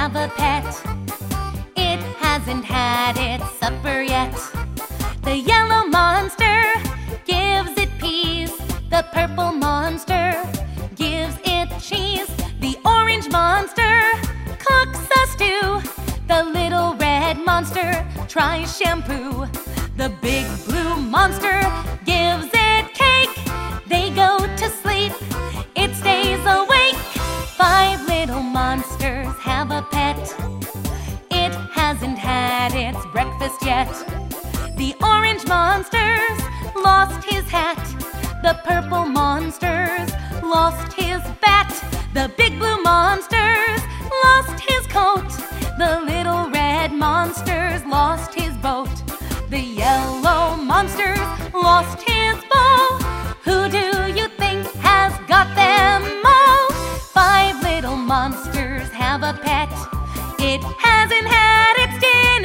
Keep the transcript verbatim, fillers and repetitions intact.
have a pet. It hasn't had its supper yet. The yellow monster gives it peas. The purple monster gives it cheese. The orange monster cooks a stew. The little red monster tries shampoo. The big blue monster gives it cake. They go to sleep, it stays awake. Five little monsters have a pet. It hasn't had its breakfast yet. The orange monster's lost his hat. The purple monster's lost his bat. The big blue monster's lost his coat. The little red monster's lost his boat. The yellow monster's lost his bow. Who do you think has got them all? Five little monsters have a pet. It hasn't had its dinner